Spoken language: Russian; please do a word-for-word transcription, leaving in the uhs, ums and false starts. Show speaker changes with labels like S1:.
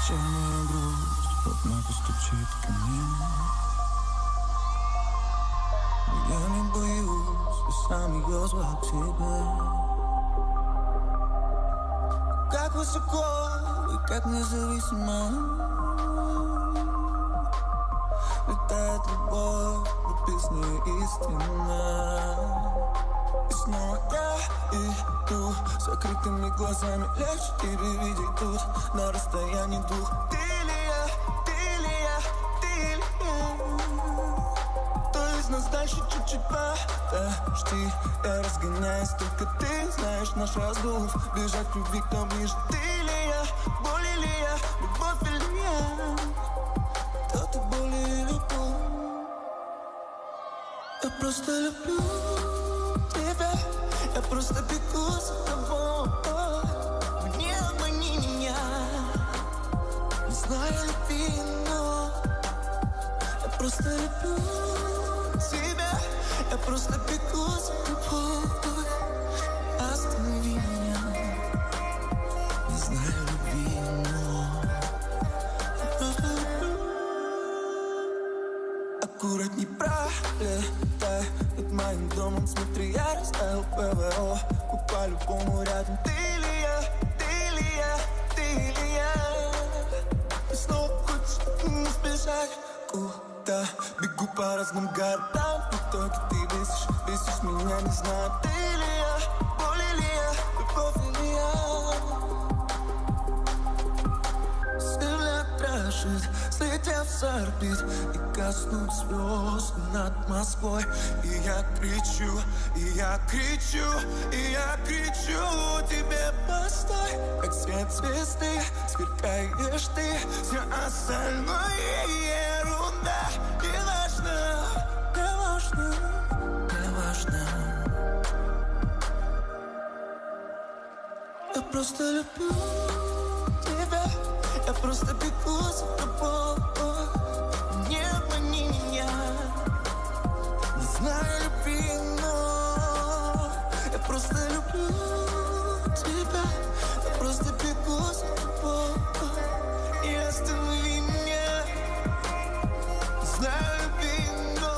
S1: Вечерняя грусть плотно постучит ко мне. Я не боюсь, я сам ее звал к себе. Как высоко и как независимо летает любовь, написанная истина. И снова я иду с закрытыми глазами. Легче перевидеть тут на расстоянии двух. Ты ли я, ты ли я, ты ли я? Кто из нас дальше чуть-чуть подожди. Я разгоняюсь, только ты знаешь наш раздув. Бежать к любви, кто ближе. Ты ли я, боль или я, любовь или я? Кто ты, боль или любовь? Я просто люблю тебя, я просто бегу за тобой. Не обмани меня, не знаю любви, но я просто люблю тебя, я просто бегу за тобой. Останови меня, не знаю любви, но я просто люблю. Аккуратней пролетай над моим домом, смотри, я расставил ПВО. По-любому рядом. Ты ли я, ты ли я, ты ли я? И снова хочешь не сбежать куда? Бегу по разным городам, в итоге ты бесишь, бесишь меня, не знаю. Ты ли я, боль или я, любовь или я? Земля дрожит, слетев с орбит и коснуть звезд над Москвой. И я кричу, и я кричу, и я кричу тебе: постой, как свет звезды, сверкаешь ты, все остальное ерунда. Не важно, не важно, не важно. Я просто люблю тебя, я просто бегу за тобой. Не обмани меня, не знаю любви, но я просто люблю тебя, я просто бегу за тобой. И останови меня, не знаю любви, но